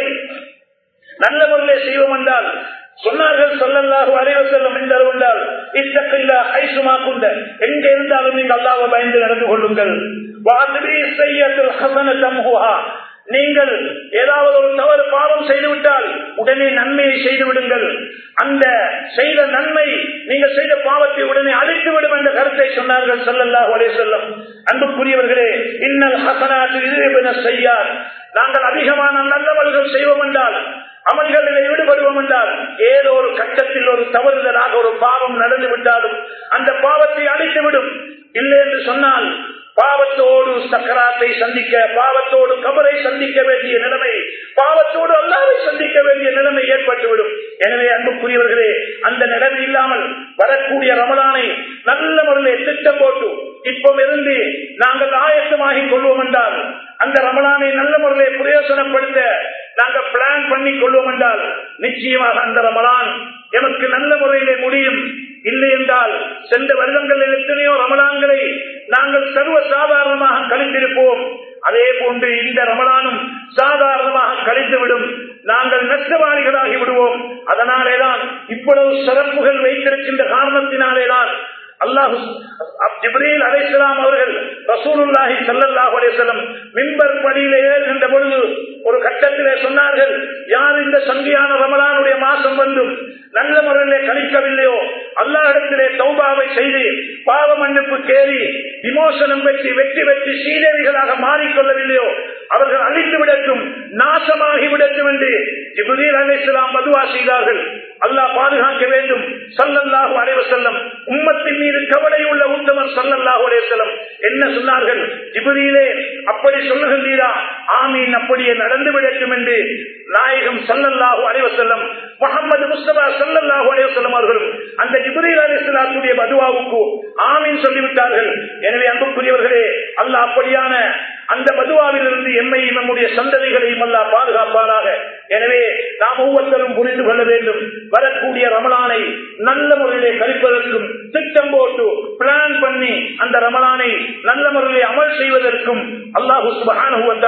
நல்ல முறையில் செய்வோம் என்றால், சொன்னார்கள் ஸல்லல்லாஹு அலைஹி வஸல்லம் என்றால் இத்தகில்லா ஹைசுமா குந்த, எங்க இருந்தாலும் நீங்கள் அல்லாஹ்வை பயந்து நடந்து கொள்ளுங்கள். வாத்பி ஸய்யத்துல் ஹஸன தம்ஹுஹா, நீங்கள் ஏதாவது ஒரு தவறு பாவம் செய்துவிட்டால் உடனே நன்மையை செய்து விடுங்கள். அந்த செய்த நன்மை நீங்கள் செய்த பாவத்தை உடனே அழித்து விடும் என்ற கருத்தை சொன்னார்கள் ஸல்லல்லாஹு அலைஹி வஸல்லம். அன்புக்குரியவர்களே, இன்னல் ஹஸனாத்து யுذிபுன ஸய்யாத், நாங்கள் அதிகமான நல்லவர்கள் செய்வோம் என்றால், அமல்களில் ஈடுபடுவோம் என்றால், ஏதோ ஒரு கட்டத்தில் ஒரு தவறுதலாக ஒரு பாவம் நடந்து விட்டாலும் அந்த பாவத்தை அழித்துவிடும். இல்லை என்று சொன்னால் பாவத்தோடு சக்கராத்தை சந்திக்க, பாவத்தோடு கபரை சந்திக்க வேண்டிய நிலைமை, பாவத்தோடு அல்லாஹ்வை சந்திக்க வேண்டிய நிலைமை ஏற்பட்டுவிடும். எனவே அன்புக்குரியவர்களே, அந்த நிலைமை இல்லாமல் வரக்கூடிய ரமலானை நல்ல முறையில் திட்டம் போட்டு இப்ப இருந்து நாங்கள் ஆயத்தமாகிக் கொள்வோம் என்றால், அந்த ரமலானை நல்ல முறையில் பிரயோசனப்படுத்த நாங்கள் பிளான் பண்ணி கொள்வோம் என்றால், நிச்சயமாக அந்த ரமலான் எமக்கு நல்ல முறையிலே முடியும். இல்லை என்றால் சென்ற வருடங்களில் எத்தனையோ ரமலான்களை நாங்கள் சர்வ சாதாரணமாக கழித்திருப்போம். அதே போன்று இந்த ரமலானும் சாதாரணமாக கழித்துவிடும். நாங்கள் நஷ்டவாளிகளாகி விடுவோம். அதனாலேதான் இவ்வளவு சிறப்புகள் வைத்திருக்கின்ற காரணத்தினாலேதான் அல்லாஹ் ஜிப்ரீல் அலைஹிஸ்ஸலாம் அவர்கள் ரசூலுல்லாஹி ஸல்லல்லாஹு அலைஹி வஸல்லம் மிம்பர் படியிலே ஏறுகின்ற பொழுது ஒரு கட்டத்திலே சொன்னார்கள், யார் இந்த சங்கியான ரமலானுடைய மாசம் வந்தும் நல்ல முறையிலே கழிக்கவில்லையோ, அல்லாஹ்விடத்திலே தௌபாவை செய்து பாவ மன்னிப்பு கேறி விமோசனம் பெற்று வெற்றி பெற்று சீதேவிகளாக மாறிக்கொள்ளவில்லையோ, அவர்கள் அழித்து விடட்டும், நாசமாகி விடட்டும் என்று ஜிப்ரீல் அலைஹிஸ்ஸலாம் பதுவா செய்தார்கள். அல்லாஹ் பாதுகாக்க வேண்டும். ஸல்லல்லாஹு அலைஹி வஸல்லம் உம்மத்தின் மீது கவலை உள்ள உத்தமர் ஸல்லல்லாஹு அலைஹி வஸல்லம் என்ன சொன்னார்கள்? ஜிப்ரீலே, அப்படி சொல்லுகின்றீரா? ஆமீன், அப்படியே நடந்து விடட்டும் என்று நாயகம் ஸல்லல்லாஹு அலைஹி வஸல்லம் முஹம்மது முஸ்தபா ஸல்லல்லாஹு அலைஹி வஸல்லம் அவர்களும் அந்த ஜிப்ரீல் அலைஹிஸ்ஸலாத்துடைய பதுவாவுக்கு ஆமீன் சொல்லிவிட்டார்கள். எனவே அன்புக்குரியவர்களே, அல்லாஹ் அப்படியான அந்த பதுவாவிலிருந்து எம்மையும் நம்முடைய சந்ததிகளையும் அல்லாஹ் பாதுகாப்பானாக. எனவே நாம் ஒவ்வொருத்தரும் புரிந்து கொள்ள வேண்டும், வரக்கூடிய ரமலானை நல்ல முறையிலே கழிப்பதற்கும் திட்டம் போட்டு பிளான் பண்ணி அந்த ரமலானை நல்ல முறையிலே அமல் செய்வதற்கும் அல்லாஹ் சுப்ஹானஹு வ தஆலா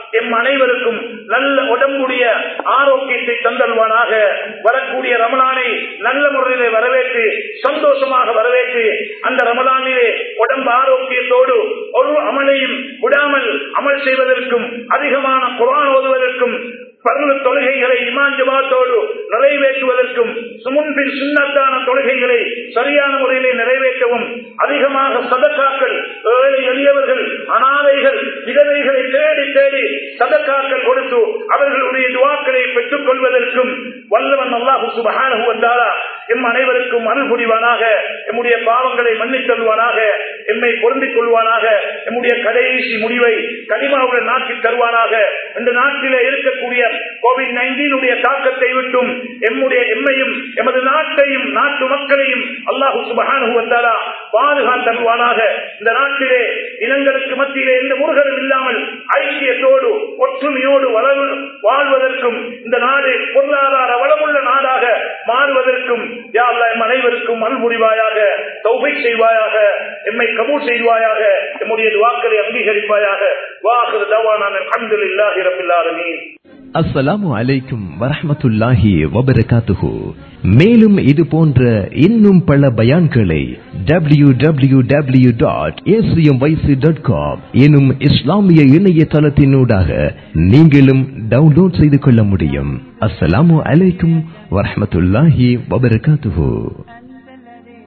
எம் அனைவருக்கும் நல்ல உடம்புடைய ஆரோக்கியத்தை தந்தல்வானாக. வரக்கூடிய ரமலானை நல்ல முறையிலே வரவேற்று சந்தோஷமாக வரவேற்று அந்த ரமலானிலே உடம்பு ஆரோக்கியத்தோடு ஒரு அமலையும் விடாமல் அமல் செய்வதற்கும் அதிகமான குர்ஆன் ஓதுவதற்கும் பர்ல தொழுகைகளை இமாம் ஜமாத்தோடு நிறைவேற்றுவதற்கும் சுமுன்பின் சுன்னத்தான தொழுகைகளை சரியான முறையிலே நிறைவேற்றவும் அதிகமாக சதக்காக்கள் ஏழை எளியவர்கள் அனாதைகள் விதவைகளை தேடி தேடி சதக்காக்கள் கொடுத்து அவர்களுடைய துஆக்களை பெற்றுக் கொள்வதற்கும் வல்லவன் அல்லாஹ் சுப்ஹானஹு வ தஆலா எம் அனைவருக்கும் அருள் புரிவானாக. எம்முடைய பாவங்களை மன்னித்தல்வானாக. எம்மை பொருந்திக் கொள்வானாக. எம்முடைய கடைசி முடிவை கலிமாவுடன் நாட்டி தருவானாக. இந்த நாட்டிலே இருக்கக்கூடிய கோவிட் நைன்டீனுடைய தாக்கத்தை விட்டும் எம்முடைய எம்மையும் எமது நாட்டையும் நாட்டு மக்களையும் அல்லாஹ் சுப்ஹானஹு வ தஆலா பாதுகாத்தல்வானாக. இந்த நாட்டிலே இனங்களுக்கு மத்தியிலே எந்த முருகலும் இல்லாமல் ஐக்கியத்தோடு ஒற்றுமையோடு வாழ்வதற்கும் இந்த நாடு பொருளாதார வளமுள்ள நாடாக மாறுவதற்கும் யா அல்லாஹ் எம் அனைவருக்கும் அருள் புரிவாயாக. தௌபீக் செய்வாயாக. எம்மை கபூல் செய்வாயாக. எம்முடைய துஆக்களை அங்கீகரிப்பாயாக. வாஹிர் தவானா அல்ஹம்துலில்லாஹி ரப்பில் ஆலமீன். அஸ்ஸலாமு அலைக்கும் வரஹ்மத்துல்லாஹி வபரகாத்துஹு. மேலும் இது போன்ற இன்னும் பல பயான்களை W W W dot A C M Y C dot com எனும் இஸ்லாமிய இணையதளத்தினூடாக நீங்களும் டவுன்லோட் செய்து கொள்ள முடியும். அஸ்ஸலாமு அலைக்கும் வரஹ்மத்துல்லாஹி வபரகாத்துஹு.